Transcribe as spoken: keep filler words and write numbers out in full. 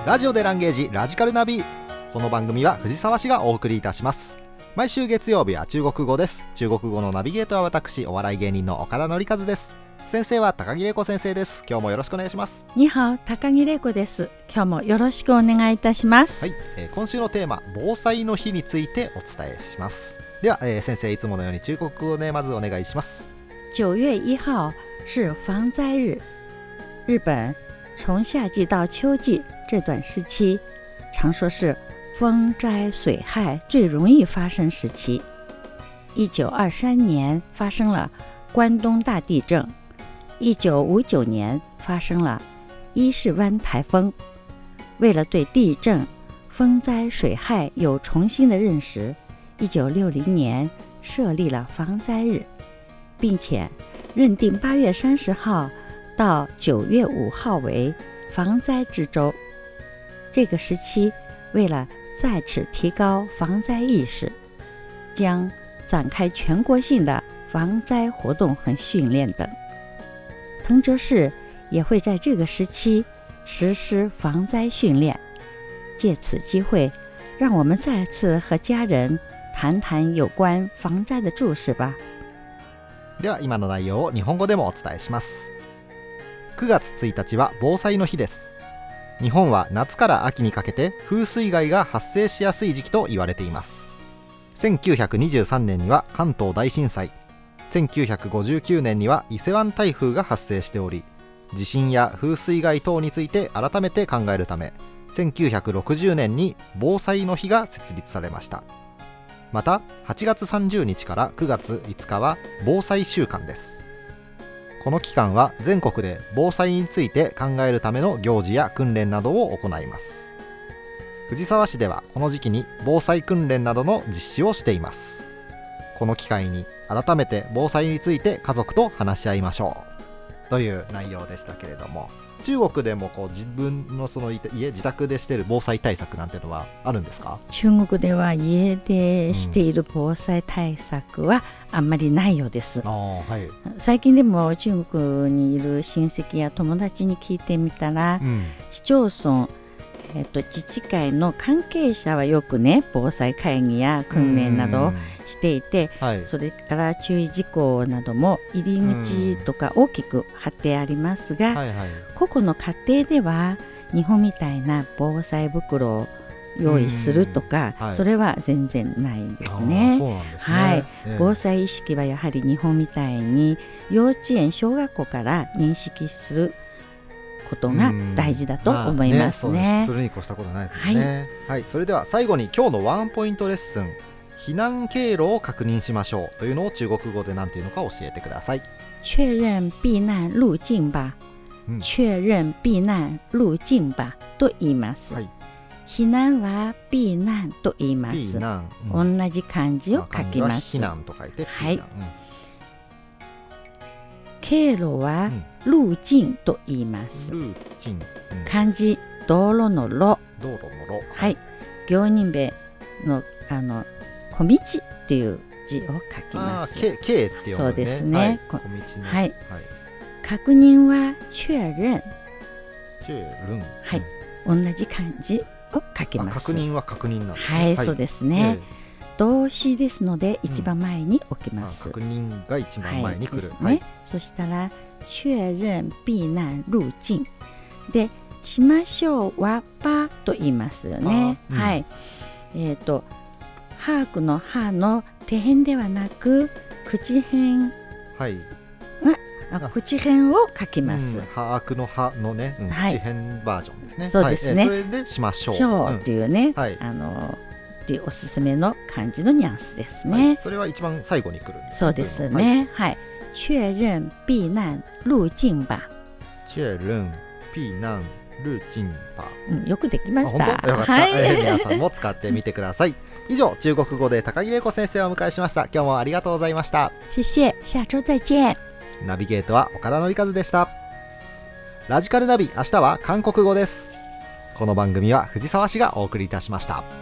ラジオでランゲージラジカルナビ。この番組は藤沢市がお送りいたします。毎週月曜日は中国語です。中国語のナビゲートは私、お笑い芸人の岡田典和です。先生は高木玲子先生です。今日もよろしくお願いします。 にはお、高木玲子です。今日もよろしくお願いいたします。 はい、えー、今週のテーマ、防災の日についてお伝えします。では、えー、先生いつものように中国語でまずお願いします。 九月一号是防灾日。日本从夏季到秋季这段时期，常说是风灾水害最容易发生时期。一九二三年发生了关东大地震，一九五九年发生了伊势湾台风。为了对地震、风灾、水害有重新的认识，一九六零年设立了防灾日，并且认定八月三十号到九月五号为防灾之周。这个时期为了再次提高防灾意识，将展开全国性的防灾活动和训练等。滕浙市也会在这个时期实施防灾训练。借此机会，让我们再次和家人谈談有關防災的注視吧。 では今の内容を日本語でもお伝えします。くがつついたちは防災の日です。日本は夏から秋にかけて風水害が発生しやすい時期と言われています。せんきゅうひゃくにじゅうさんねんには関東大震災、せんきゅうひゃくごじゅうきゅうねんには伊勢湾台風が発生しており、地震や風水害等について改めて考えるため、せんきゅうひゃくろくじゅうねんに防災の日が設立されました。またはちがつさんじゅうにちからくがついつかは防災週間です。この期間は全国で防災について考えるための行事や訓練などを行います。藤沢市ではこの時期に防災訓練などの実施をしています。この機会に改めて防災について家族と話し合いましょうという内容でしたけれども、中国でもこう自分のその家自宅でしている防災対策なんていうのはあるんですか？ 中国では家でしている防災対策はあんまりないようです、うん、あ、はい、最近でも中国にいる親戚や友達に聞いてみたら、うん、市町村、えっと、自治会の関係者はよくね防災会議や訓練などをしていて、はい、それから注意事項なども入り口とか大きく貼ってありますが、はいはい、個々の家庭では日本みたいな防災袋を用意するとか、はい、それは全然ないんですね。そうなんですね。はい、えー、防災意識はやはり日本みたいに幼稚園小学校から認識することが大事だと思いますね。まあね、 するに越したことはないですもんね。はいはい、それでは最後に今日のワンポイントレッスン、避難経路を確認しましょうというのを中国語で何ていうのか教えてください。 確認避難路徑吧、うん、確認避難路徑吧と言います、はい、避難は避難と言います。避難、うん、同じ漢字を書きます。 避難と書いて、 はい、うん、経路は路徑と言います。路徑、うん、漢字道路の路、道路の路、 はい、行人兵のあの小道っていう字を書きます。 経っていう、ね、 そうですね。はい、 小道の、 はいはい、確認は確認、 確認、 はい、うん、同じ漢字を書きます。 確認は確認なんですね。 はい、はい、そうですね。えー、動詞ですので一番前に置きます。 うん、確認が一番前に来る。 はい、ね、はい、そしたら確認避難路徑で、しましょうはばと言いますよね。うん、はい。えっと把握の歯の手辺ではなく口辺、はい、あ、口辺を書きます。うん、 把握の歯のね、うん、はい、口辺バージョンですね。 そうですね。 はい、それでしましょう。 しょうっていうね、うん、はい、あのっていうおすすめの漢字のニュアンスですね。 はい、それは一番最後に来るんですね。 そうですね。はい。確認避難路徑吧。 確認避難路徑吧。 うん、よくできました。 本当よかった、はい、えー、皆さんも使ってみてください。以上、中国語で高木玲子先生をお迎えしました。今日もありがとうございました。 謝謝、下周再見。 ナビゲートは岡田典和でした。ラジカルナビ、明日は韓国語です。この番組は藤沢市がお送りいたしました。